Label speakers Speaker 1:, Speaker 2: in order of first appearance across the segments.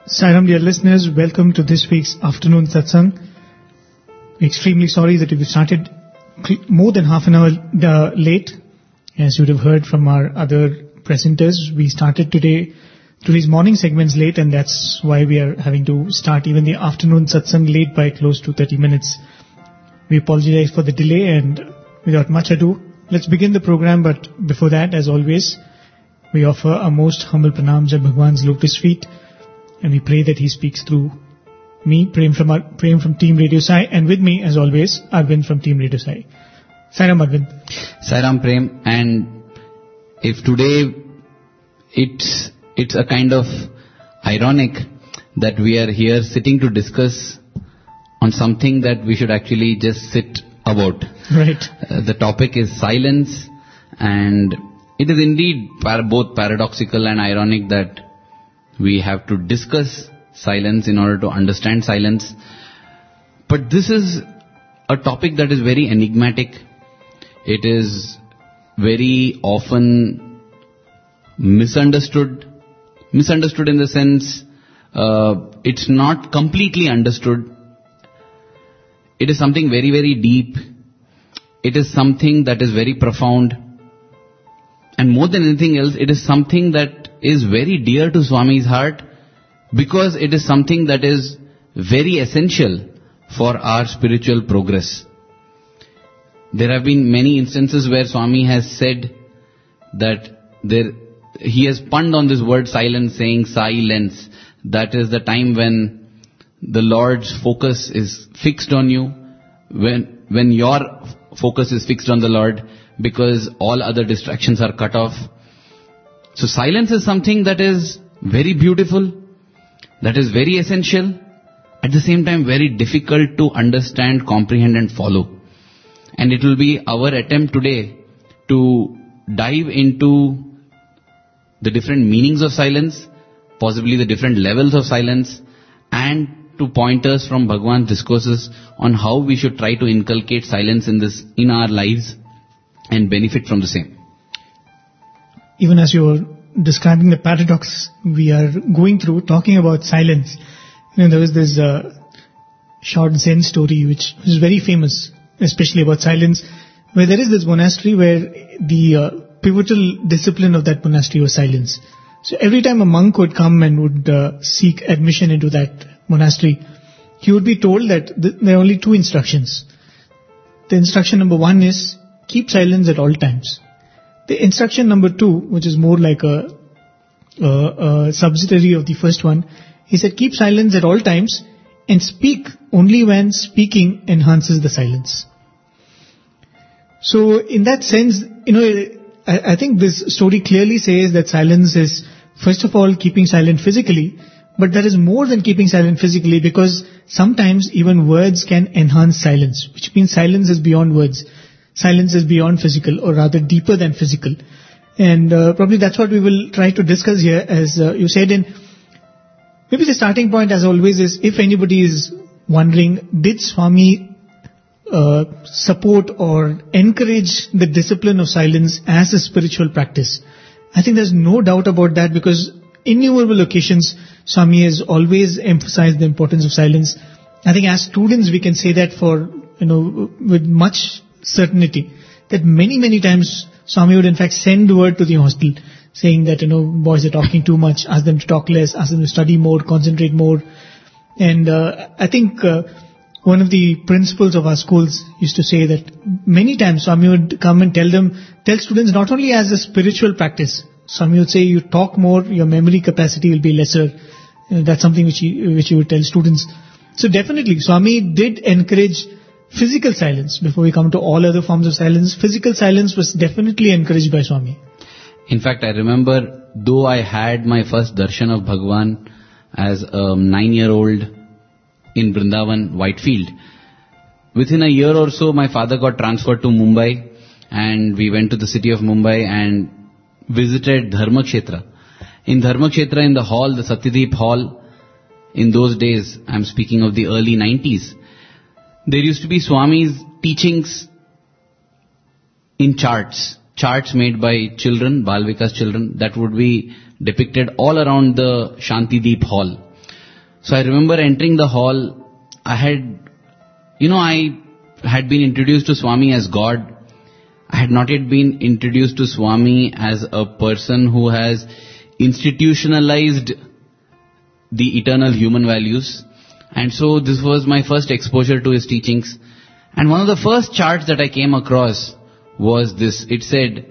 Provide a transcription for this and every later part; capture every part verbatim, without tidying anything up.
Speaker 1: Sairam, dear listeners, welcome to this week's afternoon satsang. We're extremely sorry that we started more than half an hour uh, late. As you'd have heard from our other presenters, we started today, today's morning segments late, and that's why we are having to start even the afternoon satsang late by close to thirty minutes. We apologize for the delay, and without much ado, let's begin the program. But before that, as always, we offer our most humble pranams at Bhagwan's lotus feet, and we pray that he speaks through me, Prem from, our, Prem from Team Radio Sai, and with me, as always, Arvind from Team Radio Sai. Sairam, Arvind.
Speaker 2: Sairam, Prem. And if today it's, it's a kind of ironic that we are here sitting to discuss on something that we should actually just sit about.
Speaker 1: Right.
Speaker 2: Uh, the topic is silence, and it is indeed par- both paradoxical and ironic that we have to discuss silence in order to understand silence. But this is a topic that is very enigmatic. It is very often misunderstood. Misunderstood in the sense, uh, it's not completely understood. It is something very, very deep. It is something that is very profound. And more than anything else, it is something that is very dear to Swami's heart, because it is something that is very essential for our spiritual progress. There have been many instances where Swami has said that there, he has punned on this word silence, saying silence. That is the time when the Lord's focus is fixed on you, when, when your focus is fixed on the Lord, because all other distractions are cut off. So silence is something that is very beautiful, that is very essential, at the same time very difficult to understand, comprehend and follow. And it will be our attempt today to dive into the different meanings of silence, possibly the different levels of silence, and to point us from Bhagwan's discourses on how we should try to inculcate silence in this, in our lives and benefit from the same.
Speaker 1: Even as you're describing the paradox we are going through, talking about silence, you know, there was this uh, short Zen story which is very famous, especially about silence, where there is this monastery where the uh, pivotal discipline of that monastery was silence. So every time a monk would come and would uh, seek admission into that monastery, he would be told that th- there are only two instructions. The instruction number one is keep silence at all times. The instruction number two, which is more like a, a, a subsidiary of the first one, he said keep silence at all times and speak only when speaking enhances the silence. So in that sense, you know, I, I think this story clearly says that silence is, first of all, keeping silent physically, but there is more than keeping silent physically, because sometimes even words can enhance silence, which means silence is beyond words. Silence is beyond physical, or rather deeper than physical. And uh, probably that's what we will try to discuss here, as uh, you said. In maybe the starting point, as always, is if anybody is wondering, did Swami uh, support or encourage the discipline of silence as a spiritual practice? I think there's no doubt about that, because innumerable occasions Swami has always emphasized the importance of silence. I think as students we can say that for, you know, with much certainty, that many, many times Swami would in fact send word to the hostel saying that, you know, boys are talking too much, ask them to talk less, ask them to study more, concentrate more. And uh, I think uh, one of the principals of our schools used to say that many times Swami would come and tell them, tell students not only as a spiritual practice, Swami would say you talk more, your memory capacity will be lesser. Uh, that's something which he, which he would tell students. So definitely Swami did encourage physical silence. Before we come to all other forms of silence, physical silence was definitely encouraged by Swami.
Speaker 2: In fact, I remember, though I had my first darshan of Bhagwan as a nine-year-old in Vrindavan, Whitefield, within a year or so, my father got transferred to Mumbai, and we went to the city of Mumbai and visited Dharmakshetra. In Dharmakshetra, in the hall, the Satyadeep hall, in those days, I'm speaking of the early nineties, there used to be Swami's teachings in charts, charts made by children, Bal Vikas children, that would be depicted all around the Shantideep hall. So I remember entering the hall. I had, you know, I had been introduced to Swami as God. I had not yet been introduced to Swami as a person who has institutionalized the eternal human values. And so this was my first exposure to his teachings. And one of the first charts that I came across was this. It said,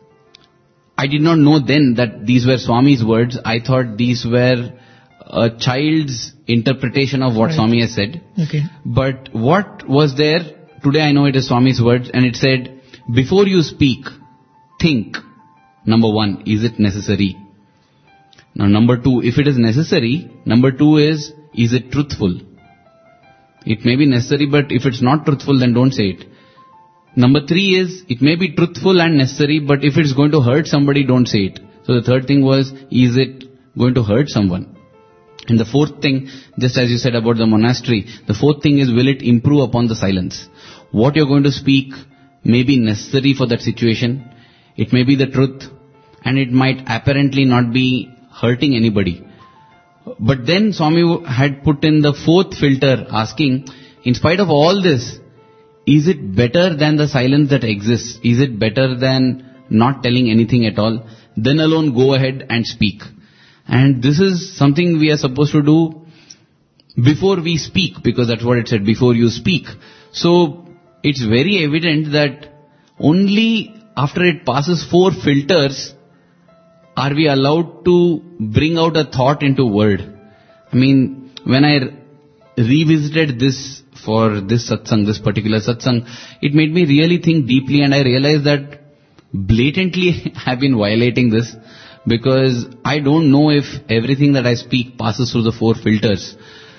Speaker 2: I did not know then that these were Swami's words. I thought these were a child's interpretation of what right. Swami has said.
Speaker 1: Okay.
Speaker 2: But what was there, today I know it is Swami's words, and it said, before you speak, think. Number one, is it necessary? Now number two, if it is necessary, number two is, is it truthful? It may be necessary, but if it's not truthful, then don't say it. Number three is, it may be truthful and necessary, but if it's going to hurt somebody, don't say it. So the third thing was, is it going to hurt someone? And the fourth thing, just as you said about the monastery, the fourth thing is, will it improve upon the silence? What you're going to speak may be necessary for that situation. It may be the truth, and it might apparently not be hurting anybody. But then Swami had put in the fourth filter, asking, in spite of all this, is it better than the silence that exists? Is it better than not telling anything at all? Then alone go ahead and speak. And this is something we are supposed to do before we speak, because that's what it said, before you speak. So it's very evident that only after it passes four filters are we allowed to bring out a thought into word. I mean, when I revisited this for this satsang, this particular satsang, it made me really think deeply, and I realized that blatantly I've been violating this, because I don't know if everything that I speak passes through the four filters.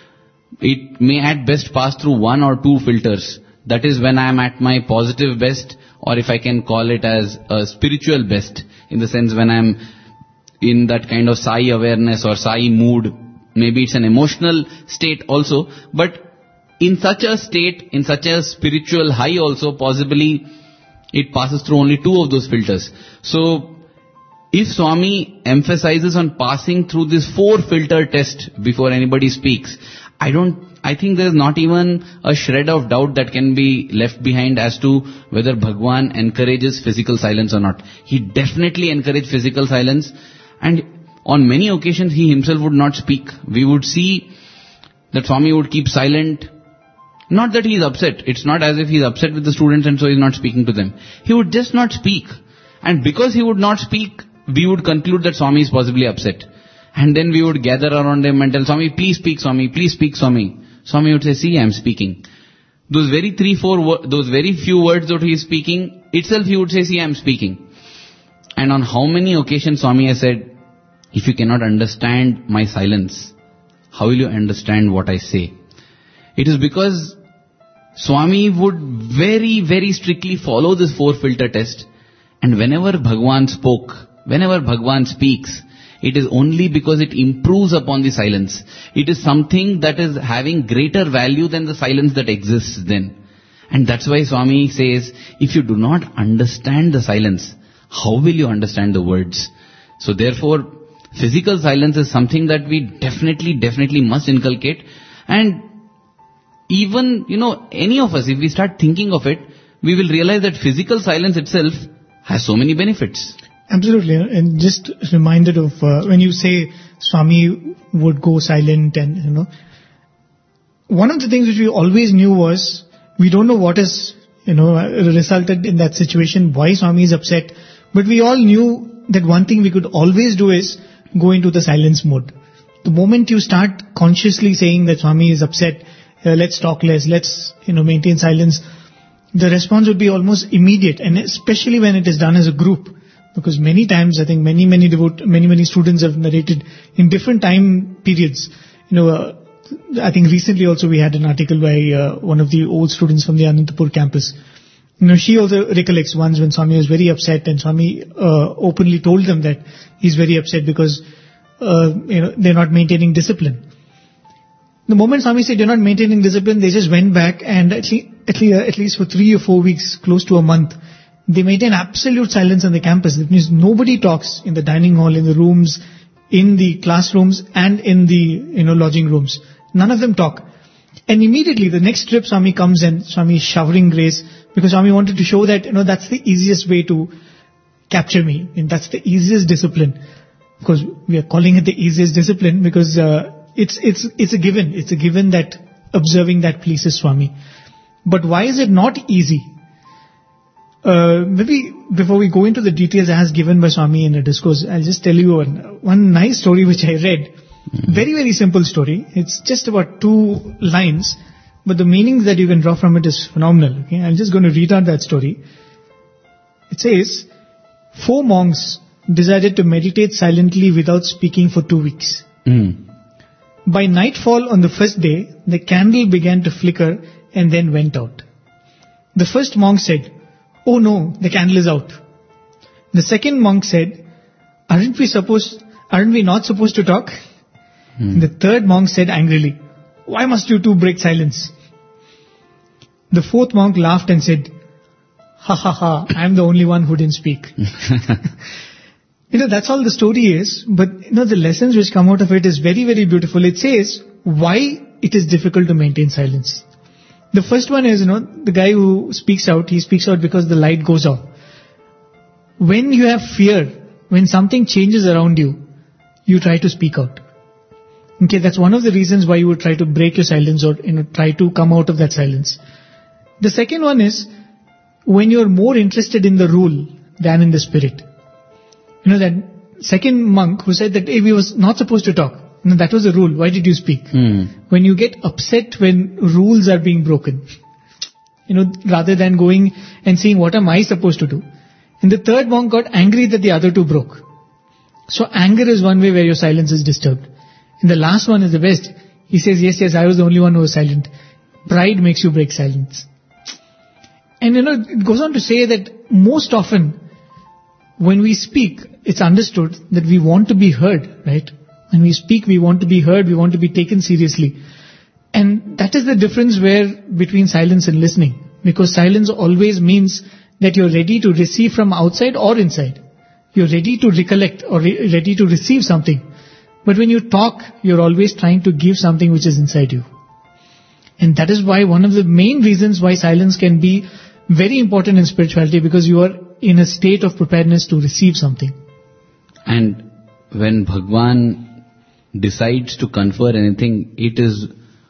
Speaker 2: It may at best pass through one or two filters. That is when I am at my positive best, or if I can call it as a spiritual best, in the sense when I am in that kind of Sai awareness or Sai mood. Maybe it's an emotional state also, but in such a state, in such a spiritual high also, possibly it passes through only two of those filters. So if Swami emphasizes on passing through this four filter test before anybody speaks, I don't, I think there's not even a shred of doubt that can be left behind as to whether Bhagwan encourages physical silence or not. He definitely encouraged physical silence, and on many occasions he himself would not speak. We would see that Swami would keep silent. Not that he is upset. It's not as if he is upset with the students and so he is not speaking to them. He would just not speak. And because he would not speak, we would conclude that Swami is possibly upset. And then we would gather around him and tell Swami, please speak Swami, please speak Swami. Swami would say, see, I am speaking. Those very three, four, those very few words that he is speaking, itself he would say, see, I am speaking. And on how many occasions Swami has said, if you cannot understand my silence, how will you understand what I say? It is because Swami would very, very strictly follow this four filter test. And whenever Bhagwan spoke, whenever Bhagwan speaks, it is only because it improves upon the silence. It is something that is having greater value than the silence that exists then. And that's why Swami says, if you do not understand the silence, how will you understand the words? So therefore, physical silence is something that we definitely, definitely must inculcate. And even, you know, any of us, if we start thinking of it, we will realize that physical silence itself has so many benefits.
Speaker 1: Absolutely. And just reminded of uh, when you say Swami would go silent and, you know, one of the things which we always knew was we don't know what is, you know, resulted in that situation, why Swami is upset. But we all knew that one thing we could always do is go into the silence mode. The moment you start consciously saying that Swami is upset, uh, let's talk less, let's, you know, maintain silence, the response would be almost immediate, and especially when it is done as a group. Because many times, I think many, many devote, many, many students have narrated in different time periods. You know, uh, I think recently also we had an article by uh, one of the old students from the Anantapur campus. You know, she also recollects once when Swami was very upset, and Swami uh, openly told them that he's very upset because uh, you know, they're not maintaining discipline. The moment Swami said they're not maintaining discipline, they just went back, and at least, at least, at least for three or four weeks, close to a month, they maintain absolute silence on the campus. That means nobody talks in the dining hall, in the rooms, in the classrooms and in the, you know, lodging rooms. None of them talk. And immediately the next trip Swami comes and Swami is showering grace because Swami wanted to show that, you know, that's the easiest way to capture me. And that's the easiest discipline. Of course, we are calling it the easiest discipline because uh, it's, it's, it's a given. It's a given that observing that pleases Swami. But why is it not easy? Uh, maybe before we go into the details as given by Swami in a discourse, I'll just tell you one, one nice story which I read. Mm-hmm. Very, very simple story. It's just about two lines, but the meanings that you can draw from it is phenomenal. Okay? I'm just going to read out that story. It says, four monks decided to meditate silently without speaking for two weeks.
Speaker 2: Mm.
Speaker 1: By nightfall on the first day, the candle began to flicker and then went out. The first monk said, "Oh no, the candle is out." The second monk said, "Aren't we supposed, aren't we not supposed to talk?" Hmm. The third monk said angrily, "Why must you two break silence?" The fourth monk laughed and said, "Ha ha ha, I am the only one who didn't speak." You know, that's all the story is, but you know, the lessons which come out of it is very, very beautiful. It says why it is difficult to maintain silence. The first one is, you know, the guy who speaks out, he speaks out because the light goes off. When you have fear, when something changes around you, you try to speak out. Okay, that's one of the reasons why you would try to break your silence or, you know, try to come out of that silence. The second one is when you're more interested in the rule than in the spirit. You know, that second monk who said that, hey, we was not supposed to talk. No, that was the rule. Why did you speak?
Speaker 2: Hmm.
Speaker 1: When you get upset when rules are being broken, you know, rather than going and saying, what am I supposed to do? And the third monk got angry that the other two broke. So anger is one way where your silence is disturbed. And the last one is the best. He says, yes, yes, I was the only one who was silent. Pride makes you break silence. And you know, it goes on to say that most often when we speak, it's understood that we want to be heard, right? When we speak, we want to be heard, we want to be taken seriously. And that is the difference where between silence and listening. Because silence always means that you're ready to receive from outside or inside. You're ready to recollect or re- ready to receive something. But when you talk, you're always trying to give something which is inside you. And that is why one of the main reasons why silence can be very important in spirituality, because you are in a state of preparedness to receive something.
Speaker 2: And when Bhagwan decides to confer anything, it is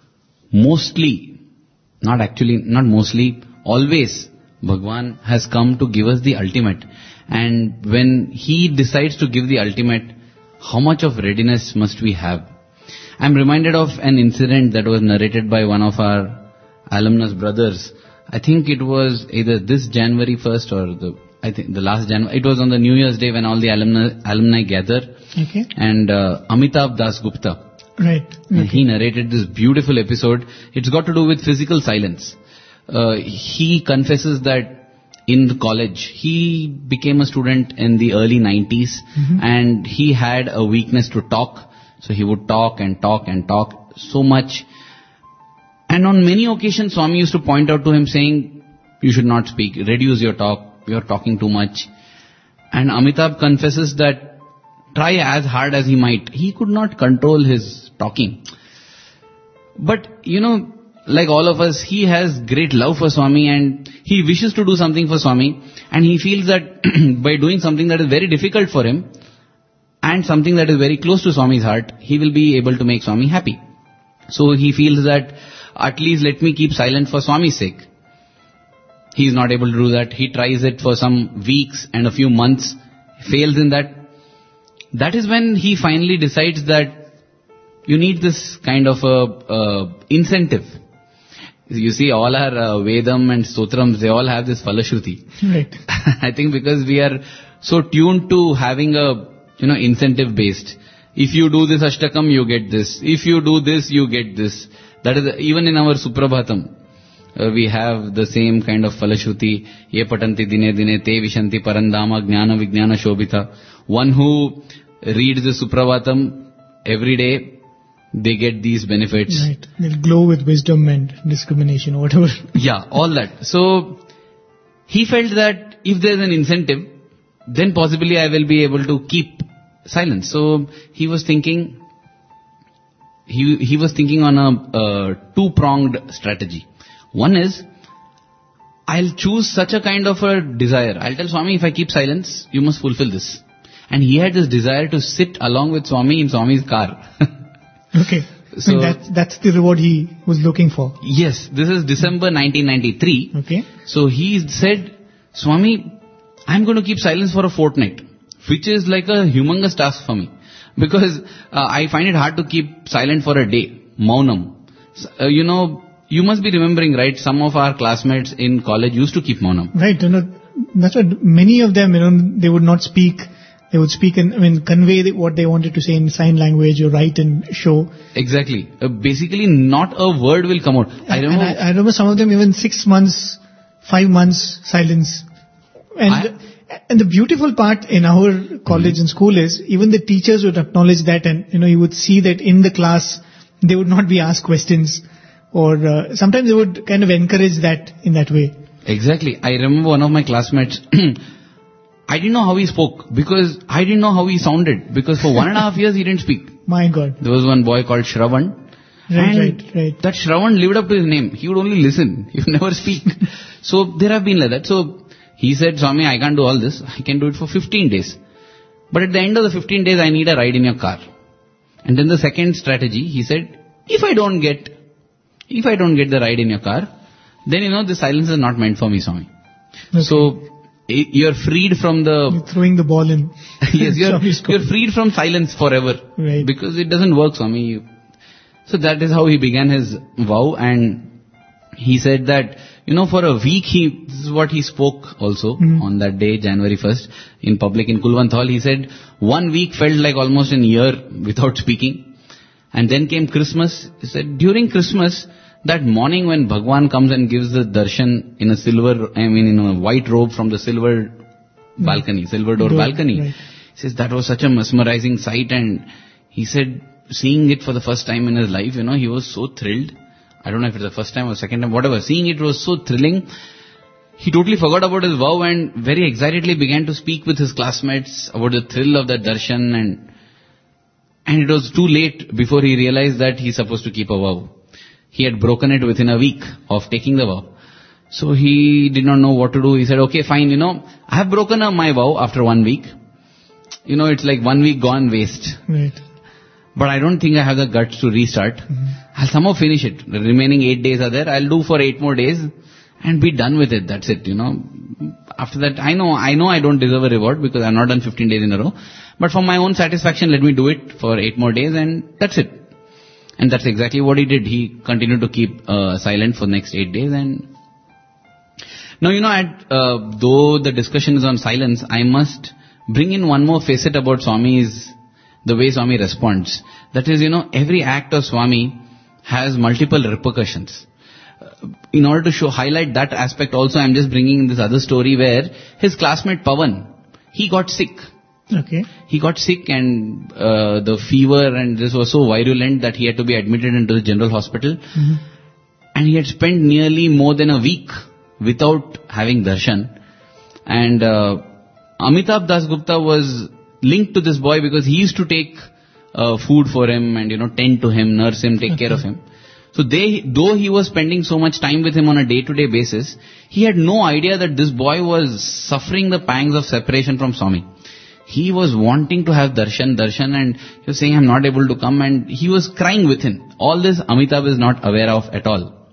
Speaker 2: mostly, not actually, not mostly, always Bhagwan has come to give us the ultimate. And when he decides to give the ultimate, how much of readiness must we have? I'm reminded of an incident that was narrated by one of our alumnus brothers. I think it was either this January first or the, I think the last January. It was on the New Year's Day when all the alumni, alumni gather.
Speaker 1: Okay.
Speaker 2: And uh, Amitabh Das Gupta.
Speaker 1: Right. Okay.
Speaker 2: He narrated this beautiful episode. It's got to do with physical silence. Uh, he confesses that in college, he became a student in the early nineties, mm-hmm. and he had a weakness to talk. So he would talk and talk and talk so much. And on many occasions, Swami used to point out to him saying, you should not speak, reduce your talk, you're talking too much. And Amitabh confesses that try as hard as he might, he could not control his talking. But, you know, like all of us, he has great love for Swami and he wishes to do something for Swami, and he feels that by doing something that is very difficult for him and something that is very close to Swami's heart, he will be able to make Swami happy. So he feels that at least let me keep silent for Swami's sake. He is not able to do that. He tries it for some weeks and a few months, fails in that. That is when he finally decides that you need this kind of a, a incentive. You see, all our uh, Vedam and Stotrams, they all have this Falashruti.
Speaker 1: Right.
Speaker 2: I think because we are so tuned to having a, you know, incentive based. If you do this Ashtakam, you get this. If you do this, you get this. That is, even in our Suprabhatam, uh, we have the same kind of Falashruti. Ye patanti dine dine te vishanti parandama jnana vijnana shobhita. One who reads the Suprabhatam every day, they get these benefits.
Speaker 1: Right. They'll glow with wisdom and discrimination, whatever.
Speaker 2: Yeah, all that. So, he felt that if there's an incentive, then possibly I will be able to keep silence. So he was thinking, he he was thinking on a uh, two-pronged strategy. One is, I'll choose such a kind of a desire. I'll tell Swami, if I keep silence, you must fulfill this. And he had this desire to sit along with Swami in Swami's car.
Speaker 1: Okay. So that's, that's the reward he was looking for.
Speaker 2: Yes, this is December nineteen ninety-three.
Speaker 1: Okay.
Speaker 2: So he said, Swami, I'm going to keep silence for a fortnight, which is like a humongous task for me. Because uh, I find it hard to keep silent for a day. Maunam. Uh, you know, you must be remembering, right? Some of our classmates in college used to keep Maunam.
Speaker 1: Right. You know, that's what many of them, you know, they would not speak. They would speak and, I mean, convey the, what they wanted to say in sign language or write and show.
Speaker 2: Exactly. Uh, basically, not a word will come out. I
Speaker 1: And
Speaker 2: remember,
Speaker 1: I, I remember some of them even six months, five months silence. And
Speaker 2: I-
Speaker 1: and the beautiful part in our college and school is even the teachers would acknowledge that, and you know you would see that in the class they would not be asked questions, or uh, sometimes they would kind of encourage that in that way.
Speaker 2: Exactly. I remember one of my classmates, I didn't know how he spoke because I didn't know how he sounded because for one and a half years he didn't speak.
Speaker 1: My God.
Speaker 2: There was one boy called Shravan.
Speaker 1: Right,
Speaker 2: and
Speaker 1: right, right.
Speaker 2: That Shravan lived up to his name. He would only listen. He would never speak. So there have been like that. So he said, Swami, I can't do all this. I can do it for fifteen days. But at the end of the fifteen days, I need a ride in your car. And then the second strategy, he said, if I don't get, if I don't get the ride in your car, then you know, the silence is not meant for me, Swami.
Speaker 1: Okay.
Speaker 2: So i- you're freed from the,
Speaker 1: You're throwing the ball in.
Speaker 2: yes, you're,
Speaker 1: Swami's court.
Speaker 2: you're freed from silence forever.
Speaker 1: Right.
Speaker 2: Because it doesn't work, Swami. You- So that is how he began his vow, and he said that, you know, for a week he, this is what he spoke also
Speaker 1: Mhm.
Speaker 2: on that day, January first, in public in Kulwant Hall. He said, one week felt like almost a year without speaking. And then came Christmas. He said, during Christmas, that morning when Bhagwan comes and gives the darshan in a silver, I mean in a white robe from the silver balcony, silver door
Speaker 1: Door,
Speaker 2: balcony.
Speaker 1: right.
Speaker 2: He says that was such a mesmerizing sight, and he said, seeing it for the first time in his life, you know, he was so thrilled. I don't know if it's the first time or second time, whatever. Seeing it was so thrilling. He totally forgot about his vow and very excitedly began to speak with his classmates about the thrill of that darshan, and and it was too late before he realized that he's supposed to keep a vow. He had broken it within a week of taking the vow. So he did not know what to do. He said, okay, fine, you know, I have broken up my vow after one week. You know, it's like one week gone waste.
Speaker 1: Right.
Speaker 2: But I don't think I have the guts to restart.
Speaker 1: Mm-hmm.
Speaker 2: I'll somehow finish it. The remaining eight days are there. I'll do for eight more days and be done with it. That's it, you know. After that, I know, I know I don't deserve a reward because I've not done fifteen days in a row. But for my own satisfaction, let me do it for eight more days and that's it. And that's exactly what he did. He continued to keep uh, silent for the next eight days. And now, you know, at, uh, though the discussion is on silence, I must bring in one more facet about Swami's, the way Swami responds. That is, you know, every act of Swami has multiple repercussions. Uh, in order to show, highlight that aspect also, I'm just bringing in this other story where his classmate Pawan, he got sick.
Speaker 1: Okay.
Speaker 2: He got sick and uh, the fever and this was so virulent that he had to be admitted into the general hospital.
Speaker 1: Mm-hmm.
Speaker 2: And he had spent nearly more than a week without having darshan. And uh, Amitabh Dasgupta was linked to this boy because he used to take uh, food for him and, you know, tend to him, nurse him, take
Speaker 1: Okay.
Speaker 2: care of him. So they, though he was spending so much time with him on a day-to-day basis, he had no idea that this boy was suffering the pangs of separation from Swami. He was wanting to have darshan, darshan, and he was saying, I'm not able to come, and he was crying within. All this Amitabh is not aware of at all.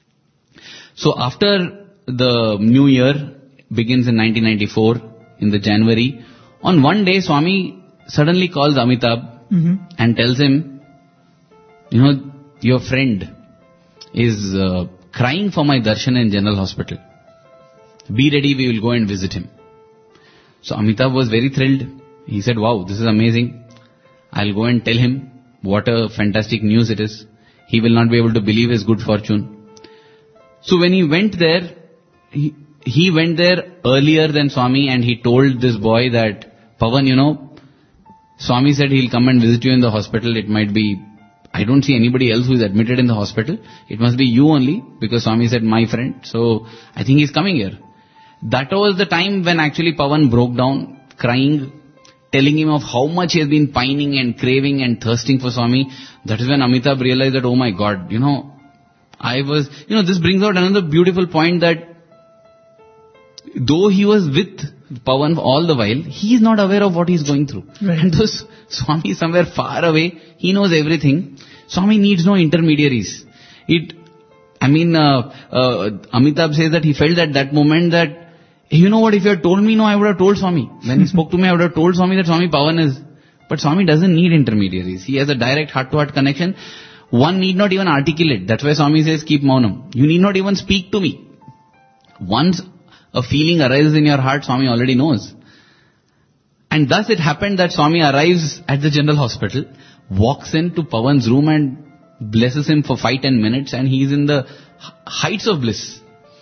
Speaker 2: So after the new year begins in nineteen ninety-four, in the January, on one day Swami suddenly calls Amitabh
Speaker 1: Mm-hmm.
Speaker 2: and tells him, you know, your friend is uh, crying for my darshan in general hospital. Be ready, we will go and visit him. So Amitabh was very thrilled. He said, wow, this is amazing. I'll go and tell him what a fantastic news it is. He will not be able to believe his good fortune. So when he went there, he, he went there earlier than Swami and he told this boy that, Pawan, you know, Swami said he'll come and visit you in the hospital. It might be, I don't see anybody else who is admitted in the hospital. It must be you only because Swami said my friend. So I think he's coming here. That was the time when actually Pawan broke down crying. telling him of how much he has been pining and craving and thirsting for Swami, that is when Amitabh realized that, oh my God, you know, I was, you know, this brings out another beautiful point that though he was with Pawan all the while, he is not aware of what he is going through.
Speaker 1: Right.
Speaker 2: And those Swami is somewhere far away, he knows everything. Swami needs no intermediaries. It, I mean, uh, uh, Amitabh says that he felt at that moment that, you know what, if you had told me, no, I would have told Swami. When he spoke to me, I would have told Swami that Swami Pawan is. But Swami doesn't need intermediaries. He has a direct heart-to-heart connection. One need not even articulate. That's why Swami says, keep maunam. You need not even speak to me. Once a feeling arises in your heart, Swami already knows. And thus it happened that Swami arrives at the general hospital, walks into Pawan's room and blesses him for five, ten minutes, and he is in the heights of bliss.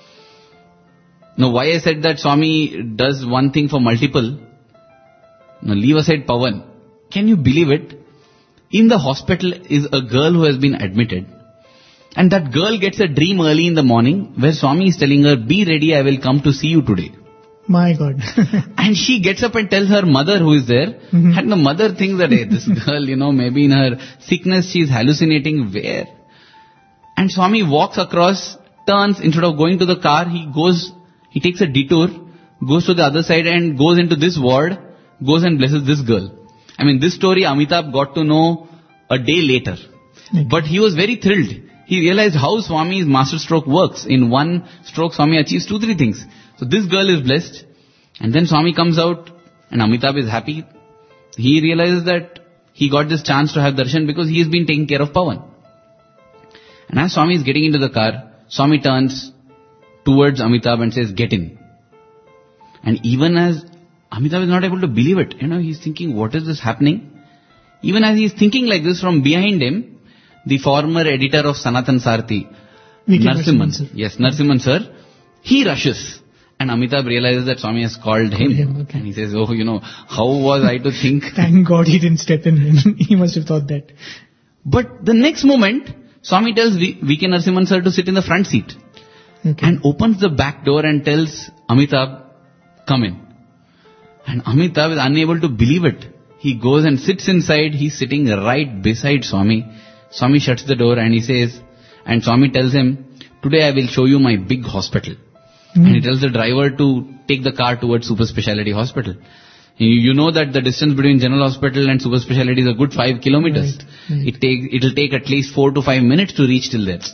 Speaker 2: Now, why I said that Swami does one thing for multiple? Now, leave aside Pawan. Can you believe it? In the hospital is a girl who has been admitted. And that girl gets a dream early in the morning where Swami is telling her, be ready, I will come to see you today.
Speaker 1: My God.
Speaker 2: And she gets up and tells her mother who is there. Mm-hmm. And the mother thinks that, hey, this girl, you know, maybe in her sickness she is hallucinating. Where? And Swami walks across, turns, instead of going to the car, he goes, he takes a detour, goes to the other side and goes into this ward, goes and blesses this girl. I mean, this story Amitabh got to know a day later. Okay. But he was very thrilled. He realized how Swami's master stroke works. In one stroke, Swami achieves two, three things. So this girl is blessed. And then Swami comes out and Amitabh is happy. He realizes that he got this chance to have darshan because he has been taking care of Pawan. And as Swami is getting into the car, Swami turns towards Amitabh and says, get in. And even as Amitabh is not able to believe it, you know, he's thinking, what is this happening? Even as he's thinking like this, from behind him, the former editor of Sanatan Sarthi, Narasimhan, yes, Narasimhan sir, he rushes. And Amitabh realizes that Swami has called him. him okay. And he says, oh, you know, how was I to think?
Speaker 1: Thank God he didn't step in. He must have thought that.
Speaker 2: But the next moment, Swami tells V K Narasimhan sir to sit in the front seat. Okay. And opens the back door and tells Amitabh, come in. And Amitabh is unable to believe it. He goes and sits inside. He's sitting right beside Swami. Swami shuts the door and he says, and Swami tells him, today I will show you my big hospital. Mm. And he tells the driver to take the car towards super speciality hospital. You, you know that the distance between general hospital and super speciality is a good five kilometers. Right, right. It take, it'll take at least four to five minutes to reach till there.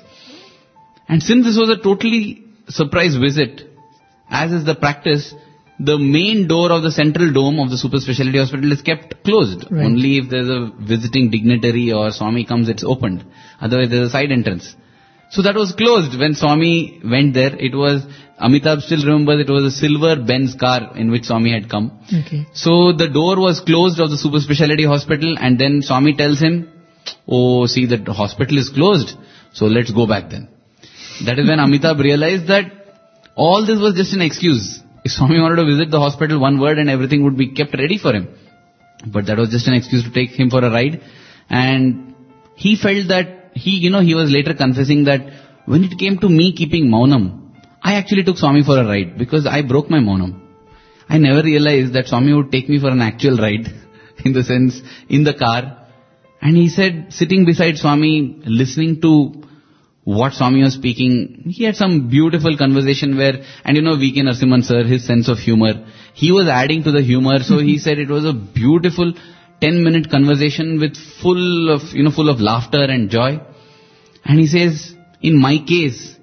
Speaker 2: And since this was a totally surprise visit, as is the practice, the main door of the central dome of the super speciality hospital is kept closed. Right. Only if there's a visiting dignitary or Swami comes, it's opened. Otherwise, there's a side entrance. So that was closed when Swami went there. It was, Amitabh still remembers, it was a silver Benz car in which Swami had come. Okay. So the door was closed of the super speciality hospital, and then Swami tells him, oh, see, the hospital is closed, so let's go back then. That is when Amitabh realized that all this was just an excuse. If Swami wanted to visit the hospital, one word and everything would be kept ready for him. But that was just an excuse to take him for a ride. And he felt that, he, you know, he was later confessing that when it came to me keeping maunam, I actually took Swami for a ride because I broke my maunam. I never realized that Swami would take me for an actual ride, in the sense, in the car. And he said, sitting beside Swami, listening to what Swami was speaking, he had some beautiful conversation where, and you know, V K Narasimhan sir, his sense of humor, he was adding to the humor, so he said it was a beautiful ten minute conversation with full of, you know, full of laughter and joy. And he says, in my case,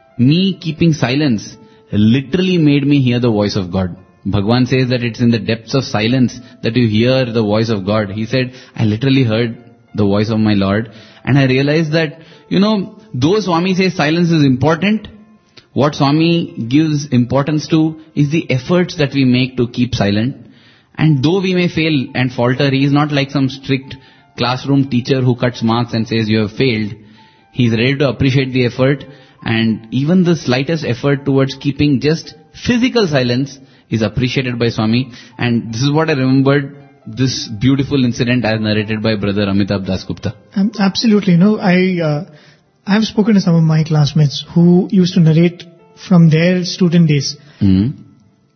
Speaker 2: me keeping silence literally made me hear the voice of God. Bhagwan says that it's in the depths of silence that you hear the voice of God. He said, I literally heard the voice of my Lord, and I realized that, you know, though Swami says silence is important, what Swami gives importance to is the efforts that we make to keep silent. And though we may fail and falter, he is not like some strict classroom teacher who cuts marks and says you have failed. He is ready to appreciate the effort, and even the slightest effort towards keeping just physical silence is appreciated by Swami. And this is what I remembered, this beautiful incident as narrated by brother Amitabh Dasgupta.
Speaker 1: Um, absolutely. No, I, uh, I have spoken to some of my classmates who used to narrate from their student days. Mm-hmm.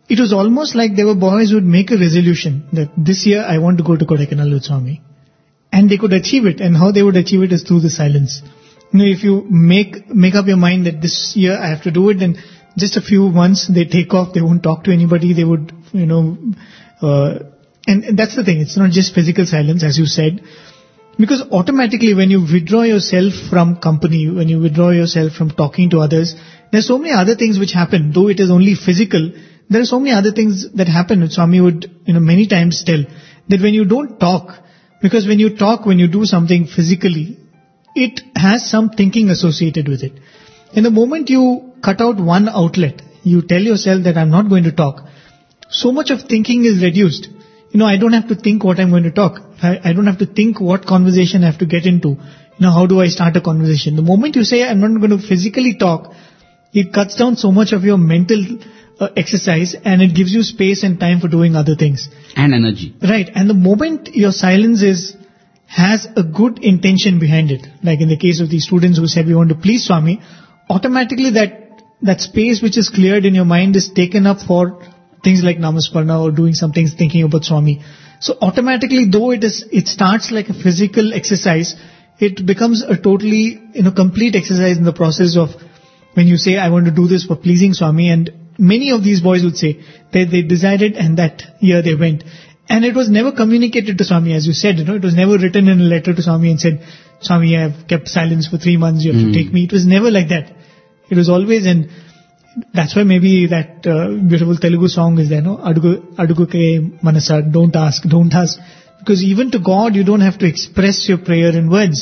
Speaker 1: it was almost like there were boys who would make a resolution that this year I want to go to Kodaikanal with Swami. And they could achieve it. And how they would achieve it is through the silence. You know, if you make make up your mind that this year I have to do it, then just a few months they take off, they won't talk to anybody, they would, you know, uh, and, and that's the thing, it's not just physical silence, as you said, because automatically when you withdraw yourself from company, when you withdraw yourself from talking to others, there's so many other things which happen, though it is only physical, there are so many other things that happen, which Swami would, you know, many times tell, that when you don't talk, because when you talk, when you do something physically, it has some thinking associated with it. And the moment you cut out one outlet, you tell yourself that I'm not going to talk, so much of thinking is reduced. You know, I don't have to think what I'm going to talk. I, I don't have to think what conversation I have to get into. You know, how do I start a conversation? The moment you say I'm not going to physically talk, it cuts down so much of your mental uh, exercise, and it gives you space and time for doing other things.
Speaker 2: And energy.
Speaker 1: Right. And the moment your silence is has a good intention behind it, like in the case of these students who said we want to please Swami, automatically that that space which is cleared in your mind is taken up for things like Namasparna or doing some things thinking about Swami. So automatically, though it is, it starts like a physical exercise, it becomes a totally, you know, complete exercise in the process of when you say, I want to do this for pleasing Swami. And many of these boys would say that they decided and that year they went. And it was never communicated to Swami, as you said, you know, it was never written in a letter to Swami and said, Swami, I have kept silence for three months, you have mm. to take me. It was never like that. It was always, and that's why maybe that uh, beautiful Telugu song is there, no? Adugu, adugu ke manasa, don't ask, don't ask. Because even to God, you don't have to express your prayer in words.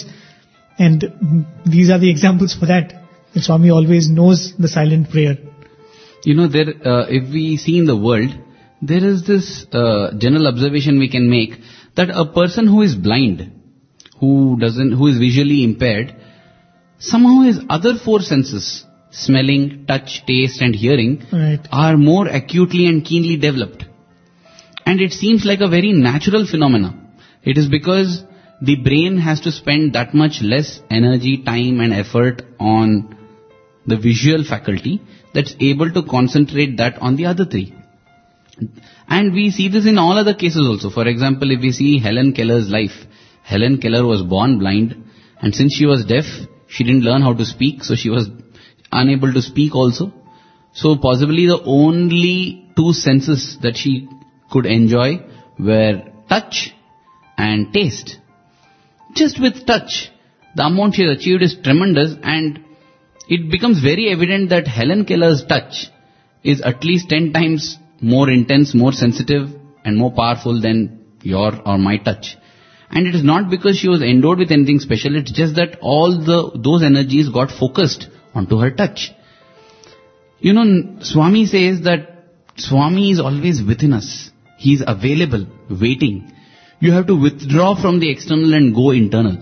Speaker 1: And these are the examples for that. And Swami always knows the silent prayer.
Speaker 2: You know, there, uh, if we see in the world, there is this uh, general observation we can make that a person who is blind, who doesn't, who is visually impaired, somehow his other four senses, smelling, touch, taste and hearing,
Speaker 1: right,
Speaker 2: are more acutely and keenly developed. And it seems like a very natural phenomena. It is because the brain has to spend that much less energy, time and effort on the visual faculty that's able to concentrate that on the other three. And we see this in all other cases also. For example, if we see Helen Keller's life, Helen Keller was born blind, and since she was deaf, she didn't learn how to speak, so she was unable to speak also. So possibly the only two senses that she could enjoy were touch and taste. Just with touch, the amount she has achieved is tremendous, and it becomes very evident that Helen Keller's touch is at least ten times more intense, more sensitive and more powerful than your or my touch. And it is not because she was endowed with anything special, it's just that all the those energies got focused onto her touch. You know, Swami says that Swami is always within us. He is available, waiting. You have to withdraw from the external and go internal.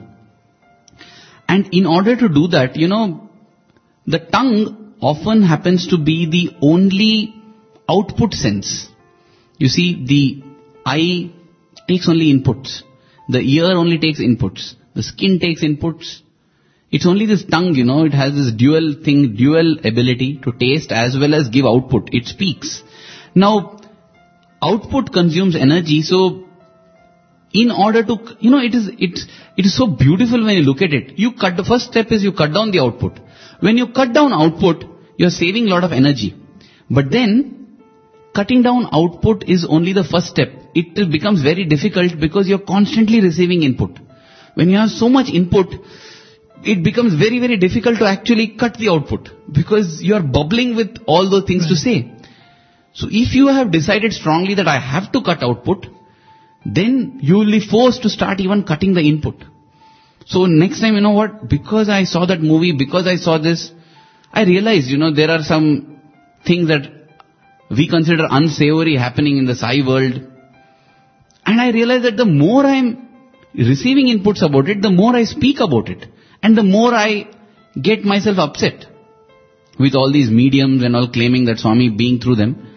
Speaker 2: And in order to do that, you know, the tongue often happens to be the only output sense. You see, the eye takes only inputs. The ear only takes inputs. The skin takes inputs. It's only this tongue, you know, it has this dual thing, dual ability to taste as well as give output. It speaks. Now, output consumes energy, so in order to, you know, it is, it, it is so beautiful when you look at it. You cut, the first step is you cut down the output. When you cut down output, you're saving a lot of energy. But then, cutting down output is only the first step. It becomes very difficult because you're constantly receiving input. When you have so much input, it becomes very, very difficult to actually cut the output because you're bubbling with all those things right. to say. So if you have decided strongly that I have to cut output, then you will be forced to start even cutting the input. So next time, you know what, because I saw that movie, because I saw this, I realized, you know, there are some things that we consider unsavory happening in the Sai world. And I realized that the more I'm receiving inputs about it, the more I speak about it. And the more I get myself upset with all these mediums and all claiming that Swami being through them.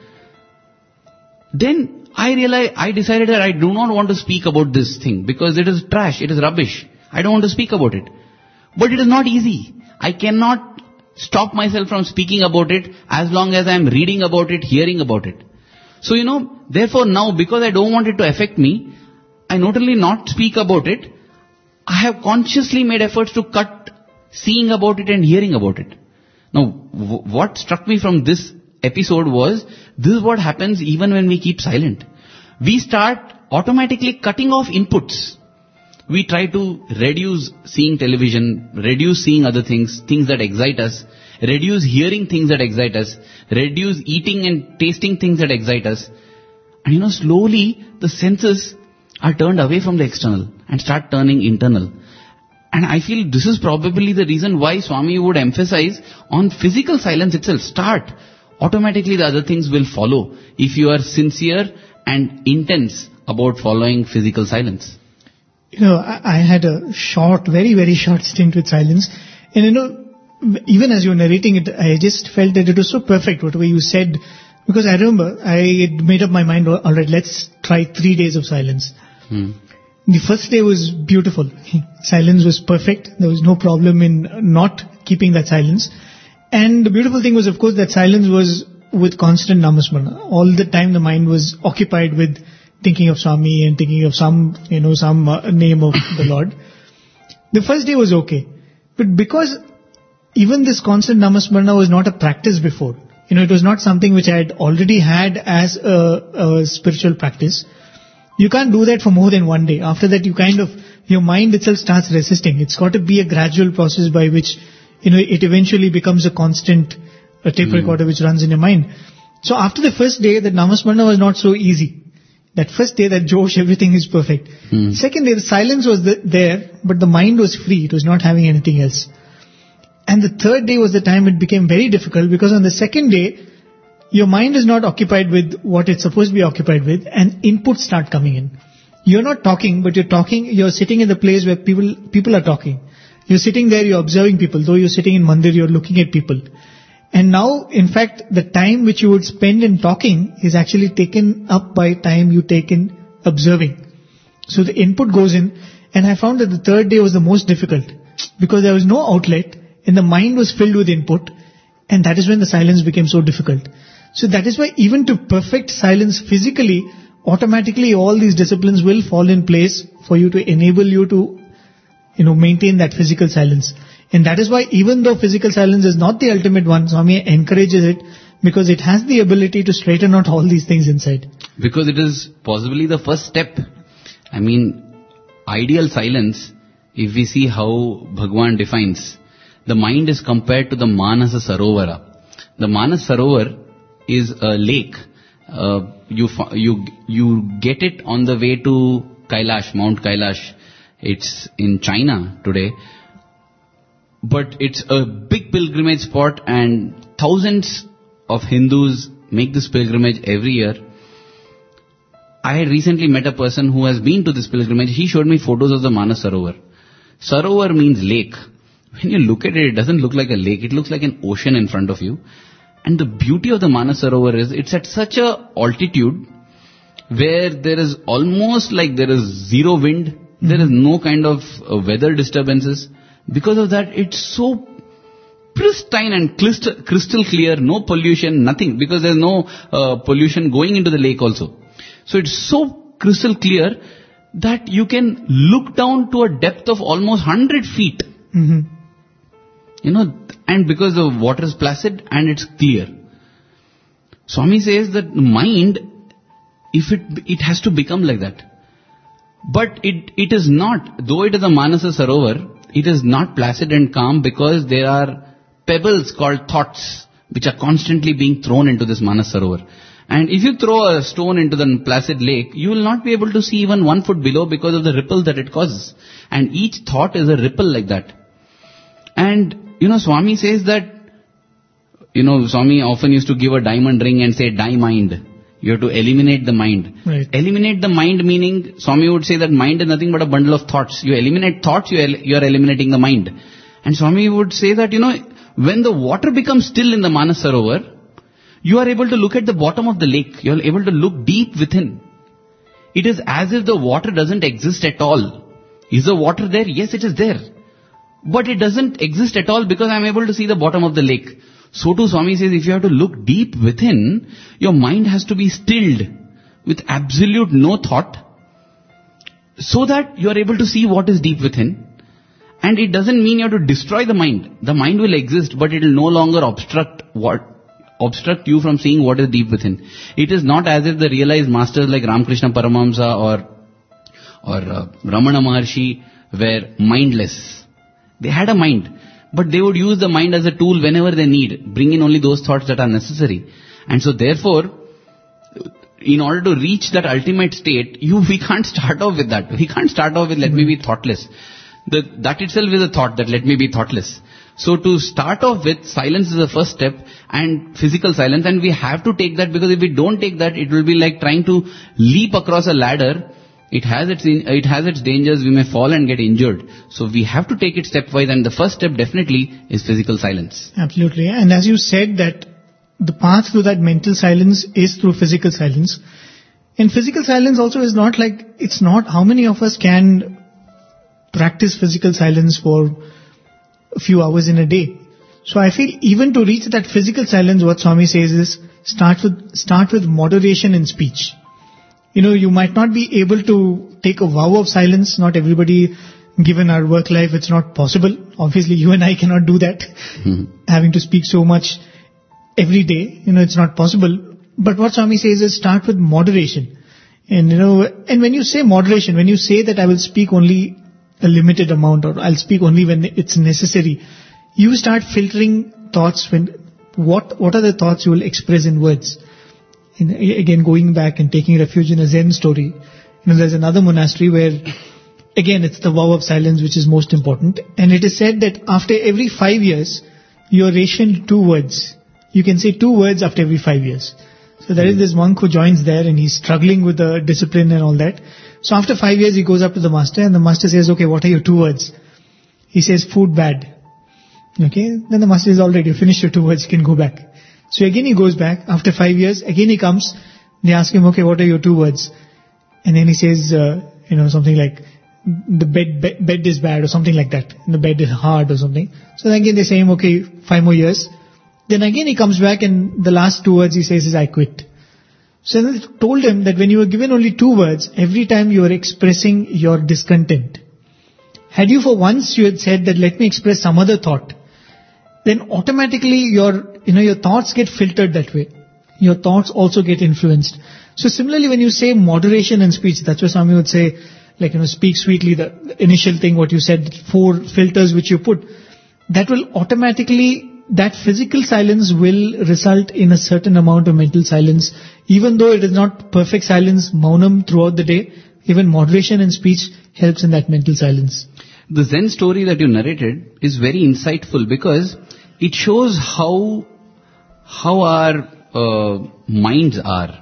Speaker 2: Then I realized, I decided that I do not want to speak about this thing because it is trash, it is rubbish. I don't want to speak about it. But it is not easy. I cannot stop myself from speaking about it as long as I am reading about it, hearing about it. So, you know, therefore now, because I don't want it to affect me, I not only not speak about it, I have consciously made efforts to cut seeing about it and hearing about it. Now, w- what struck me from this episode was, this is what happens even when we keep silent. We start automatically cutting off inputs. We try to reduce seeing television, reduce seeing other things, things that excite us, reduce hearing things that excite us, reduce eating and tasting things that excite us. And you know, slowly the senses are turned away from the external and start turning internal. And I feel this is probably the reason why Swami would emphasize on physical silence itself. Start. Automatically the other things will follow if you are sincere and intense about following physical silence.
Speaker 1: You know, I, I had a short, very, very short stint with silence. And you know, even as you were narrating it, I just felt that it was so perfect, whatever you said. Because I remember, I had made up my mind, alright, let's try three days of silence.
Speaker 2: Hmm.
Speaker 1: The first day was beautiful. Silence was perfect. There was no problem in not keeping that silence. And the beautiful thing was, of course, that silence was with constant namasmarana. All the time the mind was occupied with thinking of Swami and thinking of some, you know, some uh, name of the Lord. The first day was okay. But because even this constant namasmarana was not a practice before, you know, it was not something which I had already had as a, a spiritual practice. You can't do that for more than one day. After that, you kind of, your mind itself starts resisting. It's got to be a gradual process by which, you know, it eventually becomes a constant a tape mm. recorder which runs in your mind. So after the first day, the namasmarana was not so easy. That first day, that Josh, everything is perfect. Mm. Second day, the silence was the, there, but the mind was free. It was not having anything else. And the third day was the time it became very difficult, because on the second day, your mind is not occupied with what it's supposed to be occupied with, and inputs start coming in. You're not talking, but you're talking, you're sitting in the place where people, people are talking. You're sitting there, you're observing people. Though you're sitting in mandir, you're looking at people. And now, in fact, the time which you would spend in talking is actually taken up by time you take in observing. So the input goes in, and I found that the third day was the most difficult, because there was no outlet, and the mind was filled with input, and that is when the silence became so difficult. So that is why even to perfect silence physically, automatically all these disciplines will fall in place for you to enable you to, you know, maintain that physical silence. And that is why even though physical silence is not the ultimate one, Swami encourages it, because it has the ability to straighten out all these things inside.
Speaker 2: Because it is possibly the first step. I mean, ideal silence, if we see how Bhagwan defines, the mind is compared to the Manasa Sarovara. The Manas Sarovar is a lake. Uh, you you you get it on the way to Kailash, Mount Kailash. It's in China today. But it's a big pilgrimage spot, and thousands of Hindus make this pilgrimage every year. I had recently met a person who has been to this pilgrimage. He showed me photos of the Manas Sarovar. Sarovar means lake. When you look at it, it doesn't look like a lake. It looks like an ocean in front of you. And the beauty of the Manas Sarovar is it's at such a altitude where there is almost like there is zero wind. Mm-hmm. There is no kind of uh, weather disturbances. Because of that, it's so pristine and crystal, crystal clear, no pollution, nothing. Because there's no uh, pollution going into the lake also. So it's so crystal clear that you can look down to a depth of almost one hundred feet.
Speaker 1: Mm-hmm.
Speaker 2: You know, and because the water is placid and it's clear. Swami says that mind, if it it has to become like that. But it it is not, though it is a Manasa Sarovar, it is not placid and calm, because there are pebbles called thoughts which are constantly being thrown into this Manas Sarovar. And if you throw a stone into the placid lake, you will not be able to see even one foot below because of the ripple that it causes. And each thought is a ripple like that. And, you know, Swami says that, you know, Swami often used to give a diamond ring and say, die mind. You have to eliminate the mind.
Speaker 1: Right.
Speaker 2: Eliminate the mind meaning, Swami would say that mind is nothing but a bundle of thoughts. You eliminate thoughts, you, el- you are eliminating the mind. And Swami would say that, you know, when the water becomes still in the Manas Sarovar, you are able to look at the bottom of the lake. You are able to look deep within. It is as if the water doesn't exist at all. Is the water there? Yes, it is there. But it doesn't exist at all because I am able to see the bottom of the lake. So too Swami says, if you have to look deep within, your mind has to be stilled with absolute no thought, so that you are able to see what is deep within. And it doesn't mean you have to destroy the mind. The mind will exist, but it will no longer obstruct what obstruct you from seeing what is deep within. It is not as if the realized masters like Ramakrishna Paramahamsa or or uh, Ramana Maharshi were mindless. They had a mind, but they would use the mind as a tool whenever they need, bring in only those thoughts that are necessary. And so therefore, in order to reach that ultimate state, you we can't start off with that. We can't start off with let me be thoughtless. The, that itself is a thought, that let me be thoughtless. So to start off with, silence is the first step, and physical silence, and we have to take that, because if we don't take that, it will be like trying to leap across a ladder. It has its it has its dangers. We may fall and get injured. So we have to take it stepwise, and the first step definitely is physical silence.
Speaker 1: Absolutely. And as you said that the path to that mental silence is through physical silence. And physical silence also is not like, it's not how many of us can practice physical silence for a few hours in a day. So I feel even to reach that physical silence, what Swami says is start with, start with moderation in speech. You know, you might not be able to take a vow of silence. Not everybody, given our work life, it's not possible. Obviously, you and I cannot do that. Mm-hmm. Having to speak so much every day, you know, it's not possible. But what Swami says is start with moderation. And, you know, and when you say moderation, when you say that I will speak only a limited amount, or I'll speak only when it's necessary, you start filtering thoughts. When what what are the thoughts you will express in words? In, again, going back and taking refuge in a Zen story, you know, there's another monastery where, again, it's the vow of silence which is most important. And it is said that after every five years, you are rationed two words. You can say two words after every five years. So there is this monk who joins there, and he's struggling with the discipline and all that. So after five years, he goes up to the master, and the master says, okay, what are your two words? He says, food bad. Okay, then the master says, all right, you finished your two words, you can go back. So again he goes back. After five years, again he comes. They ask him, okay, what are your two words? And then he says, uh, you know, something like, the bed, bed bed is bad, or something like that. And the bed is hard or something. So then again they say him, okay, five more years. Then again he comes back, and the last two words he says is, I quit. So then they told him that when you were given only two words, every time you were expressing your discontent, had you for once you had said that let me express some other thought, then automatically your, you know, your thoughts get filtered that way. Your thoughts also get influenced. So similarly, when you say moderation in speech, that's what Swami would say, like, you know, speak sweetly, the initial thing, what you said, four filters which you put, that will automatically, that physical silence will result in a certain amount of mental silence. Even though it is not perfect silence, maunam throughout the day, even moderation in speech helps in that mental silence.
Speaker 2: The Zen story that you narrated is very insightful, because it shows how how our uh, minds are.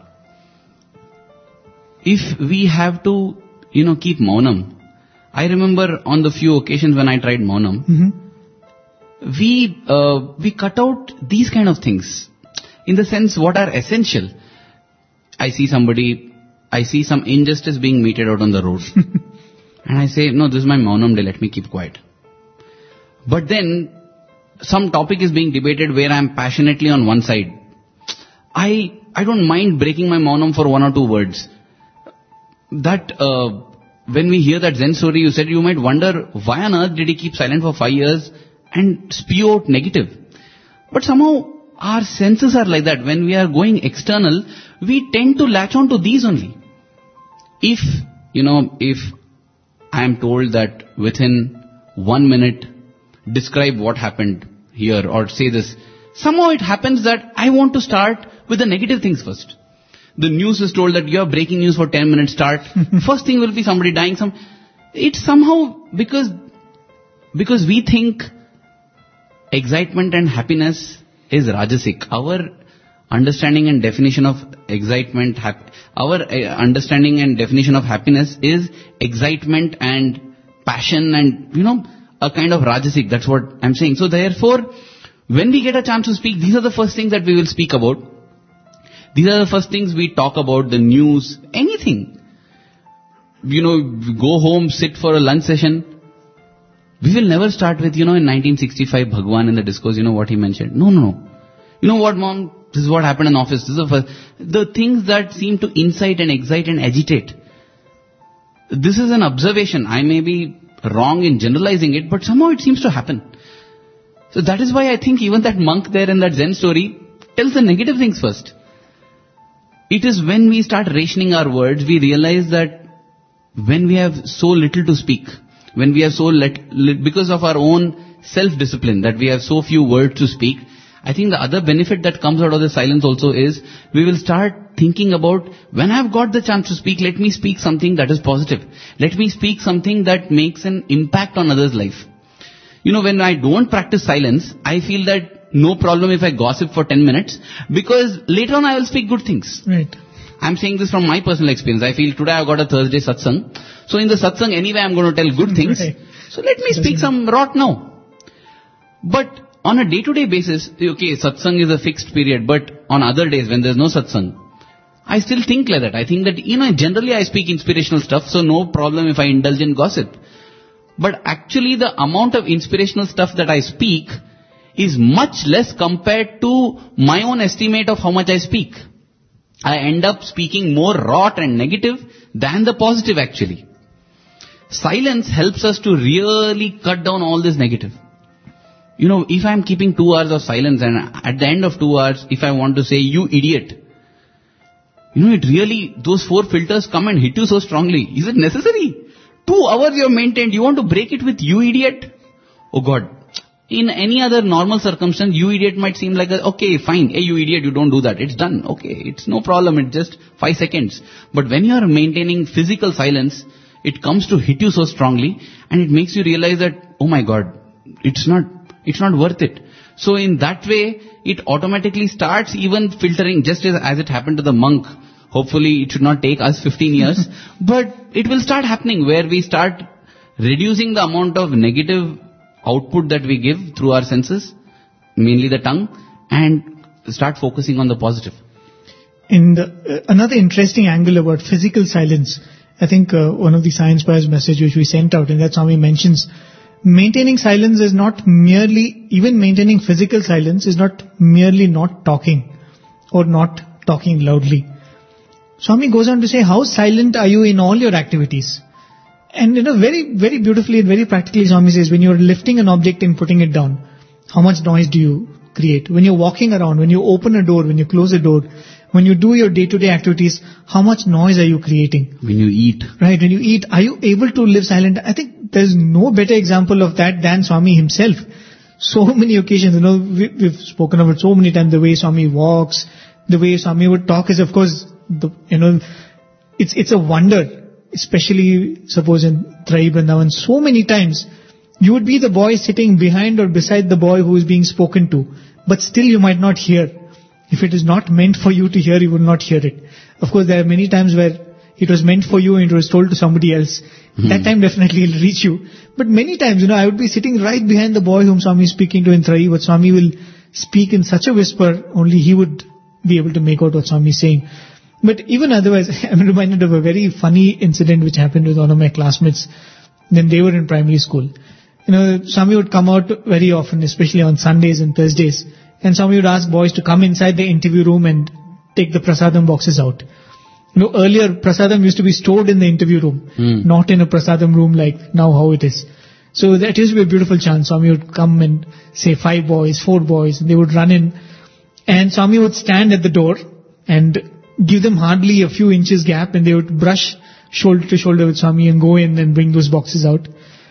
Speaker 2: If we have to, you know, keep maunam. I remember on the few occasions when I tried maunam, mm-hmm. we uh, we cut out these kind of things. In the sense, what are essential. I see somebody, I see some injustice being meted out on the road. And I say, no, this is my maunam day, let me keep quiet. But then, some topic is being debated where I am passionately on one side. I I don't mind breaking my maunam for one or two words. That, uh, when we hear that Zen story, you said you might wonder, why on earth did he keep silent for five years and spew out negative? But somehow, our senses are like that. When we are going external, we tend to latch on to these only. If, you know, if I am told that within one minute, describe what happened here, or say this, somehow it happens that I want to start with the negative things first. The news is told that you are breaking news for ten minutes, start. First thing will be somebody dying. Some, it's somehow because, because we think excitement and happiness is rajasic. Our understanding and definition of excitement, hap- our uh, understanding and definition of happiness is excitement and passion and, you know, a kind of rajasic. That's what I'm saying. So therefore, when we get a chance to speak, these are the first things that we will speak about. These are the first things we talk about, the news, anything. You know, go home, sit for a lunch session. We will never start with, you know, in nineteen sixty-five, Bhagwan in the discourse, you know what he mentioned. No, no, no. You know what, mom? This is what happened in office. This is the first. The things that seem to incite and excite and agitate. This is an observation. I may be wrong in generalizing it, but somehow it seems to happen. So that is why I think even that monk there in that Zen story tells the negative things first. It is when we start rationing our words, we realize that when we have so little to speak, when we have so let, because of our own self-discipline, that we have so few words to speak, I think the other benefit that comes out of the silence also is we will start thinking about, when I've got the chance to speak, let me speak something that is positive. Let me speak something that makes an impact on others' life. You know, when I don't practice silence, I feel that no problem if I gossip for ten minutes, because later on I will speak good things.
Speaker 1: Right.
Speaker 2: I'm saying this from my personal experience. I feel today I've got a Thursday satsang. So in the satsang anyway I'm going to tell good things. Right. So let me speak some rot now. But on a day-to-day basis, okay, satsang is a fixed period, but on other days when there's no satsang, I still think like that. I think that, you know, generally I speak inspirational stuff, so no problem if I indulge in gossip. But actually the amount of inspirational stuff that I speak is much less compared to my own estimate of how much I speak. I end up speaking more rot and negative than the positive actually. Silence helps us to really cut down all this negative. You know, if I'm keeping two hours of silence and at the end of two hours, if I want to say, you idiot, you know, it really, those four filters come and hit you so strongly. Is it necessary? Two hours you're maintained, you want to break it with you idiot? Oh God. In any other normal circumstance, you idiot might seem like, a, okay, fine, hey you idiot, you don't do that. It's done. Okay, it's no problem, it's just five seconds. But when you are maintaining physical silence, it comes to hit you so strongly and it makes you realize that, oh my God, it's not, it's not worth it. So in that way, it automatically starts even filtering, just as, as it happened to the monk. Hopefully it should not take us fifteen years, but it will start happening where we start reducing the amount of negative output that we give through our senses, mainly the tongue, and start focusing on the positive.
Speaker 1: And uh, another interesting angle about physical silence, I think uh, one of the Science Bias message which we sent out, and that's how he mentions, maintaining silence is not merely, even maintaining physical silence is not merely not talking or not talking loudly. Swami goes on to say, how silent are you in all your activities? And you know, very, very beautifully and very practically, Swami says, when you're lifting an object and putting it down, how much noise do you create? When you're walking around, when you open a door, when you close a door, when you do your day-to-day activities, how much noise are you creating?
Speaker 2: When you eat.
Speaker 1: Right, when you eat, are you able to live silent? I think there's no better example of that than Swami himself. So many occasions, you know, we, we've spoken about so many times, the way Swami walks, the way Swami would talk is, of course, the, you know, it's it's a wonder, especially suppose in Trai Vrindavan, so many times you would be the boy sitting behind or beside the boy who is being spoken to, but still you might not hear. If it is not meant for you to hear, you will not hear it. Of course, there are many times where it was meant for you and it was told to somebody else. Hmm. That time definitely it will reach you. But many times, you know, I would be sitting right behind the boy whom Swami is speaking to in Trai, but Swami will speak in such a whisper, only he would be able to make out what Swami is saying. But even otherwise, I'm reminded of a very funny incident which happened with one of my classmates when they were in primary school. You know, Swami would come out very often, especially on Sundays and Thursdays, and Swami would ask boys to come inside the interview room and take the prasadam boxes out. You know, earlier prasadam used to be stored in the interview room, mm. not in a prasadam room like now how it is. So that used to be a beautiful chance. Swami would come and say five boys, four boys, and they would run in, and Swami would stand at the door and give them hardly a few inches gap, and they would brush shoulder to shoulder with Swami and go in and bring those boxes out.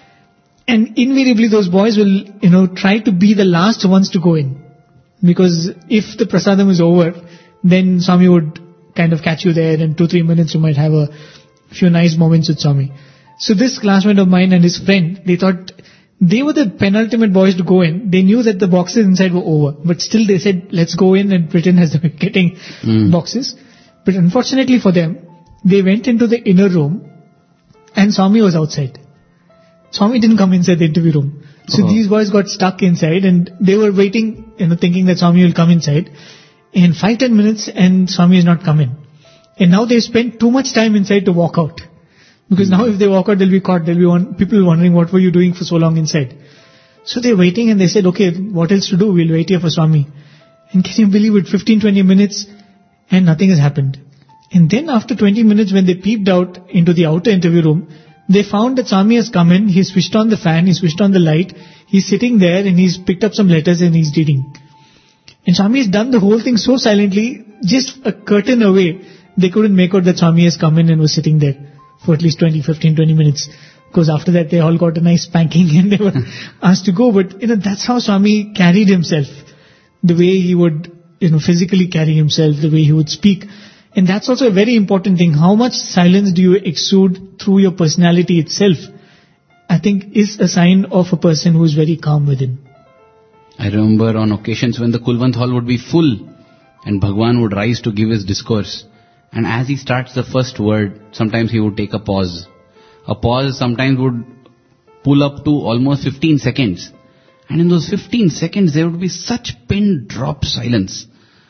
Speaker 1: And invariably those boys will, you know, try to be the last ones to go in. Because if the prasadam is over, then Swami would kind of catch you there, and two, three minutes you might have a few nice moments with Swami. So this classmate of mine and his friend, they thought they were the penultimate boys to go in. They knew that the boxes inside were over, but still they said, let's go in and pretend as they were getting mm. boxes. But unfortunately for them, they went into the inner room and Swami was outside. Swami didn't come inside the interview room. So uh-huh. these boys got stuck inside and they were waiting, you know, thinking that Swami will come inside. In five, ten minutes and Swami is not coming. And now they spent too much time inside to walk out. Because mm-hmm. now if they walk out, they'll be caught. There'll be one, people wondering what were you doing for so long inside. So they're waiting and they said, okay, what else to do? We'll wait here for Swami. And can you believe it, fifteen, twenty minutes and nothing has happened. And then after twenty minutes when they peeped out into the outer interview room, they found that Swami has come in, he switched on the fan, he switched on the light, he's sitting there and he's picked up some letters and he's reading. And Swami has done the whole thing so silently, just a curtain away, they couldn't make out that Swami has come in and was sitting there for at least twenty, fifteen, twenty minutes. Because after that they all got a nice spanking and they were asked to go. But, you know, that's how Swami carried himself. The way he would, you know, physically carry himself, the way he would speak. And that's also a very important thing. How much silence do you exude through your personality itself, I think is a sign of a person who is very calm within.
Speaker 2: I remember on occasions when the Kulwant hall would be full and Bhagwan would rise to give his discourse. And as he starts the first word, sometimes he would take a pause. A pause sometimes would pull up to almost fifteen seconds. And in those fifteen seconds, there would be such pin drop silence.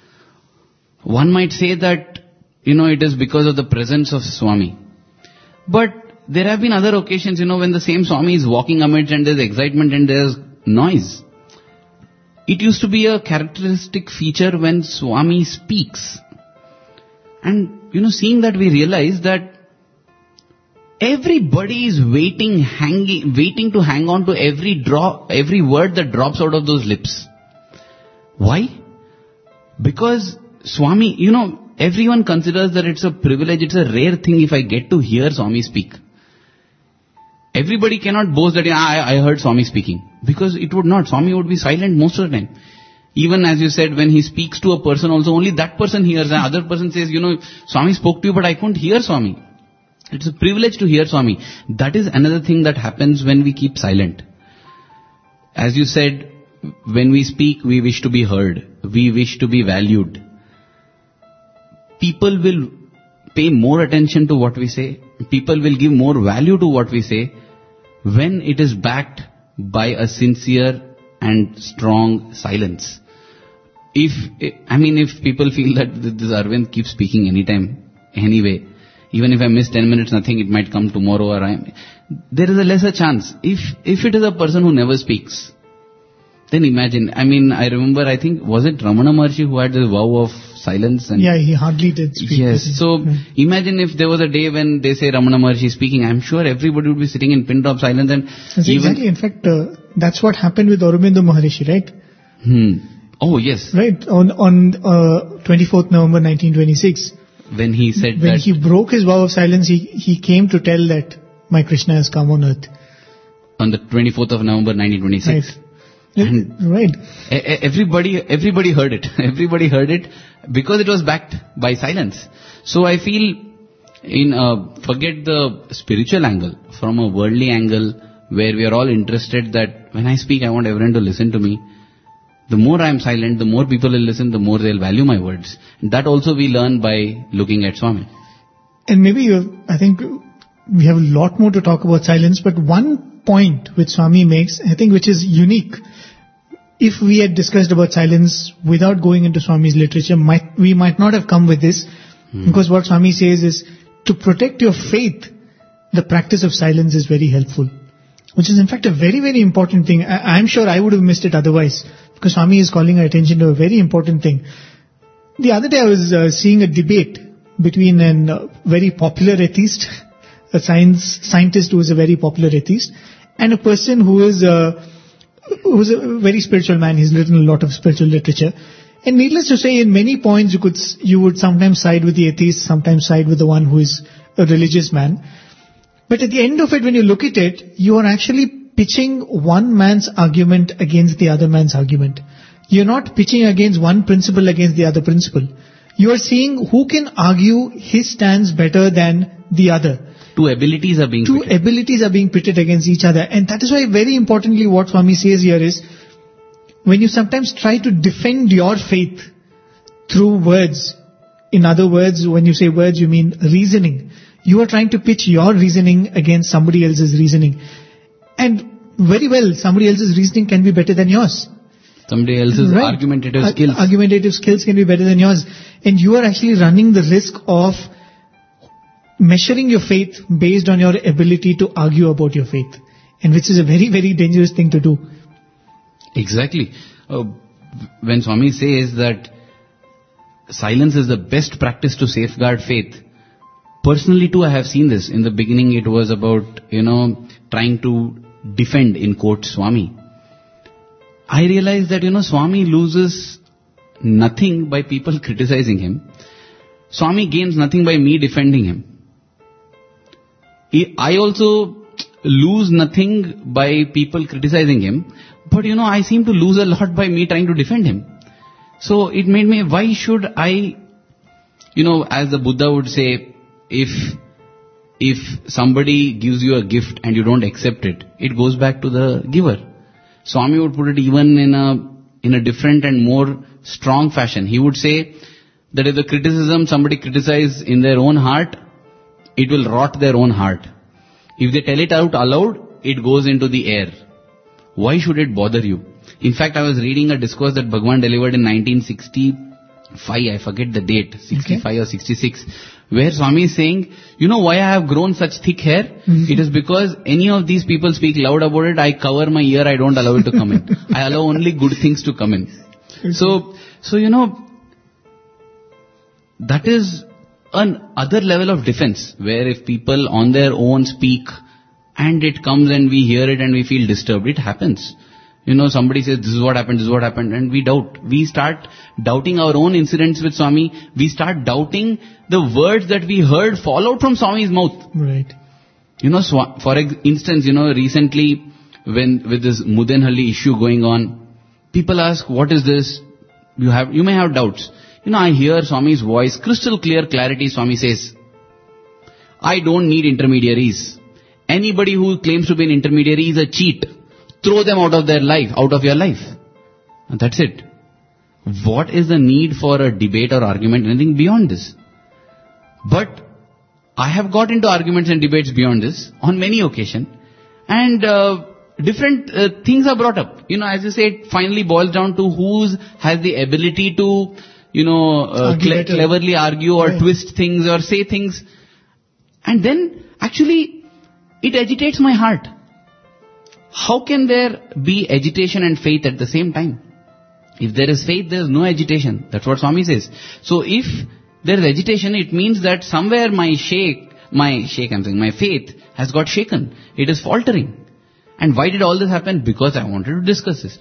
Speaker 2: One might say that, you know, it is because of the presence of Swami. But there have been other occasions, you know, when the same Swami is walking amidst and there's excitement and there's noise. It used to be a characteristic feature when Swami speaks. And, you know, seeing that, we realize that everybody is waiting, hanging, waiting to hang on to every drop, every word that drops out of those lips. Why? Because Swami, you know, everyone considers that it's a privilege, it's a rare thing if I get to hear Swami speak. Everybody cannot boast that, yeah, I, I heard Swami speaking. Because it would not. Swami would be silent most of the time. Even as you said, when he speaks to a person also, only that person hears. And other person says, you know, Swami spoke to you, but I couldn't hear Swami. It's a privilege to hear Swami. That is another thing that happens when we keep silent. As you said, when we speak, we wish to be heard. We wish to be valued. People will pay more attention to what we say. People will give more value to what we say when it is backed by a sincere and strong silence. If, I mean, if people feel that this Arvind keeps speaking anytime, anyway, even if I miss ten minutes, nothing, it might come tomorrow or I, there is a lesser chance. If, if it is a person who never speaks, then imagine, I mean, I remember, I think, was it Ramana Maharshi who had this vow of silence? And
Speaker 1: yeah, he hardly did speak.
Speaker 2: Yes, so right. Imagine if there was a day when they say Ramana Maharshi speaking, I'm sure everybody would be sitting in pin drop silence and
Speaker 1: that's
Speaker 2: even...
Speaker 1: Exactly, in fact, uh, that's what happened with Aurobindo Maharishi, right?
Speaker 2: Hmm. Oh, yes.
Speaker 1: Right, on, on uh, twenty-fourth November nineteen twenty-six.
Speaker 2: When he said
Speaker 1: when
Speaker 2: that...
Speaker 1: When he broke his vow of silence, he, he came to tell that my Krishna has come on earth.
Speaker 2: On the twenty-fourth of November nineteen twenty-six.
Speaker 1: Right. And right.
Speaker 2: Everybody, everybody heard it. Everybody heard it because it was backed by silence. So I feel, in uh, forget the spiritual angle, from a worldly angle, where we are all interested that when I speak, I want everyone to listen to me. The more I am silent, the more people will listen, the more they'll value my words. And that also we learn by looking at Swami.
Speaker 1: And maybe you, I think we have a lot more to talk about silence, but one point which Swami makes, I think, which is unique. If we had discussed about silence without going into Swami's literature, might, we might not have come with this. Hmm. Because what Swami says is, to protect your faith, the practice of silence is very helpful. Which is in fact a very, very important thing. I, I'm sure I would have missed it otherwise. Because Swami is calling our attention to a very important thing. The other day I was uh, seeing a debate between a uh, very popular atheist, a science scientist who is a very popular atheist, and a person who is uh, who's a very spiritual man. He's written a lot of spiritual literature. And needless to say, in many points you could you would sometimes side with the atheist, sometimes side with the one who is a religious man. But at the end of it, when you look at it, you are actually pitching one man's argument against the other man's argument. You're not pitching against one principle against the other principle. You are seeing who can argue his stance better than the other.
Speaker 2: Two abilities are being
Speaker 1: Two
Speaker 2: pitted.
Speaker 1: abilities are being pitted against each other. And that is why, very importantly, what Swami says here is, when you sometimes try to defend your faith through words, in other words, when you say words, you mean reasoning. You are trying to pitch your reasoning against somebody else's reasoning. And very well, somebody else's reasoning can be better than yours.
Speaker 2: Somebody else's right. argumentative Ar- skills.
Speaker 1: Argumentative skills can be better than yours. And you are actually running the risk of measuring your faith based on your ability to argue about your faith. And which is a very, very dangerous thing to do.
Speaker 2: Exactly. Uh, when Swami says that silence is the best practice to safeguard faith, personally too I have seen this. In the beginning it was about, you know, trying to defend, in quotes, Swami. I realized that, you know, Swami loses nothing by people criticizing him. Swami gains nothing by me defending him. I also lose nothing by people criticizing him, but you know, I seem to lose a lot by me trying to defend him. So it made me, why should I, you know, as the Buddha would say, if if somebody gives you a gift and you don't accept it, it goes back to the giver. Swami would put it even in a in a different and more strong fashion. He would say that if the criticism somebody criticizes in their own heart, it will rot their own heart. If they tell it out aloud, it goes into the air. Why should it bother you? In fact, I was reading a discourse that Bhagwan delivered in nineteen sixty-five, I forget the date, sixty-five okay. or sixty-six, where Swami is saying, you know why I have grown such thick hair? Mm-hmm. It is because any of these people speak loud about it, I cover my ear, I don't allow it to come in. I allow only good things to come in. Okay. So, so you know, that is an other level of defense, where if people on their own speak and it comes and we hear it and we feel disturbed, it happens. You know, somebody says, this is what happened, this is what happened, and we doubt. We start doubting our own incidents with Swami. We start doubting the words that we heard fall out from Swami's mouth.
Speaker 1: Right.
Speaker 2: You know, for instance, you know, recently when with this Mudenhalli issue going on, people ask, what is this? You have, you may have doubts. You know, I hear Swami's voice, crystal clear clarity. Swami says, I don't need intermediaries. Anybody who claims to be an intermediary is a cheat. Throw them out of their life, out of your life. And that's it. What is the need for a debate or argument, anything beyond this? But I have got into arguments and debates beyond this on many occasions. And uh, different uh, things are brought up. You know, as you say, it finally boils down to who has the ability to, you know, uh, cle- cleverly argue or right. twist things or say things. And then, actually, it agitates my heart. How can there be agitation and faith at the same time? If there is faith, there is no agitation. That's what Swami says. So if there is agitation, it means that somewhere my shake, my shake, I'm saying, my faith has got shaken. It is faltering. And why did all this happen? Because I wanted to discuss this.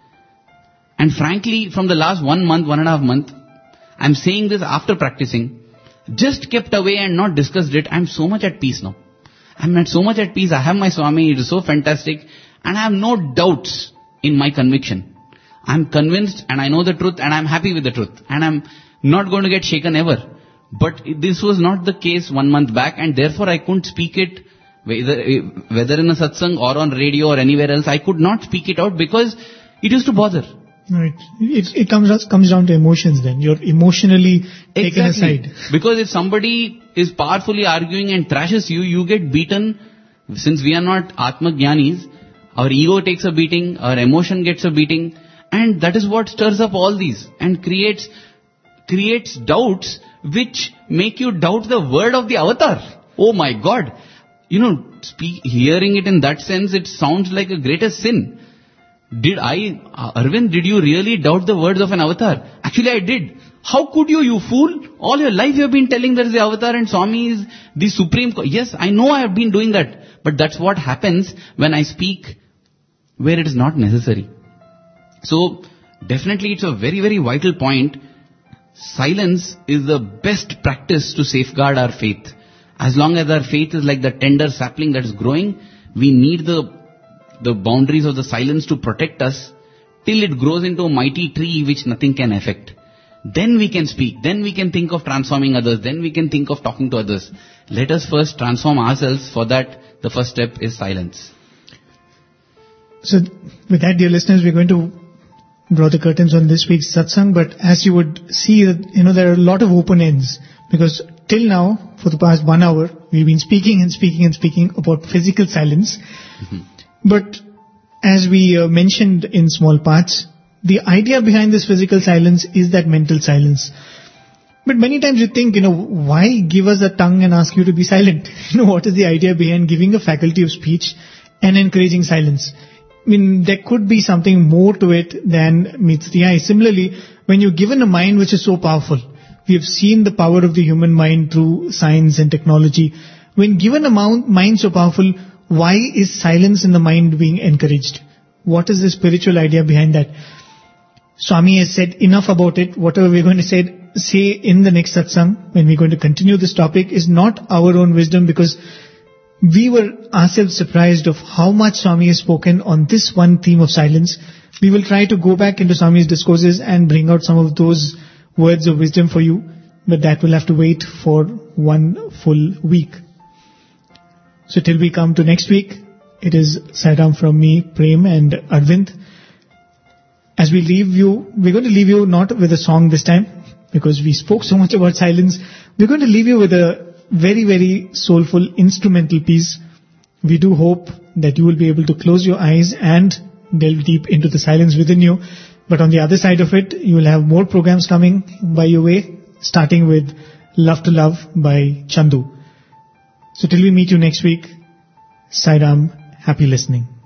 Speaker 2: And frankly, from the last one month, one and a half month, I'm saying this after practicing, just kept away and not discussed it. I'm so much at peace now. I'm at so much at peace. I have my Swami. It is so fantastic. And I have no doubts in my conviction. I'm convinced and I know the truth and I'm happy with the truth. And I'm not going to get shaken ever. But this was not the case one month back, and therefore I couldn't speak it, whether, whether in a satsang or on radio or anywhere else. I could not speak it out because it used to bother.
Speaker 1: Right. It, it comes comes down to emotions then. You're emotionally taken
Speaker 2: exactly.
Speaker 1: aside.
Speaker 2: Because if somebody is powerfully arguing and thrashes you, you get beaten. Since we are not Atma Jnanis, our ego takes a beating, our emotion gets a beating, and that is what stirs up all these and creates creates doubts which make you doubt the word of the avatar. Oh my God. You know, speak, hearing it in that sense, it sounds like a greatest sin. Did I, uh, Arvind, did you really doubt the words of an avatar? Actually, I did. How could you, you fool? All your life you have been telling there is the avatar and Swami is the supreme. Co- yes, I know I have been doing that. But that's what happens when I speak where it is not necessary. So, definitely it's a very, very vital point. Silence is the best practice to safeguard our faith. As long as our faith is like the tender sapling that is growing, we need the the boundaries of the silence to protect us till it grows into a mighty tree which nothing can affect. Then we can speak. Then we can think of transforming others. Then we can think of talking to others. Let us first transform ourselves. For that, the first step is silence.
Speaker 1: So, with that, dear listeners, we're going to draw the curtains on this week's satsang. But as you would see, you know, there are a lot of open ends. Because till now, for the past one hour, we've been speaking and speaking and speaking about physical silence. Mm-hmm. But as we uh, mentioned in small parts, the idea behind this physical silence is that mental silence. But many times you think, you know, why give us a tongue and ask you to be silent? You know, what is the idea behind giving a faculty of speech and encouraging silence? I mean, there could be something more to it than meets the eye. Similarly, when you're given a mind which is so powerful, we have seen the power of the human mind through science and technology. When given a mind so powerful, why is silence in the mind being encouraged? What is the spiritual idea behind that? Swami has said enough about it. Whatever we're going to say, say in the next satsang, when we're going to continue this topic, is not our own wisdom, because we were ourselves surprised of how much Swami has spoken on this one theme of silence. We will try to go back into Swami's discourses and bring out some of those words of wisdom for you, but that will have to wait for one full week. So till we come to next week, it is Sairam from me, Prem and Arvind. As we leave you, we're going to leave you not with a song this time, because we spoke so much about silence. We're going to leave you with a very, very soulful instrumental piece. We do hope that you will be able to close your eyes and delve deep into the silence within you. But on the other side of it, you will have more programs coming by your way, starting with Love to Love by Chandu. So till we meet you next week, Sai Ram, happy listening.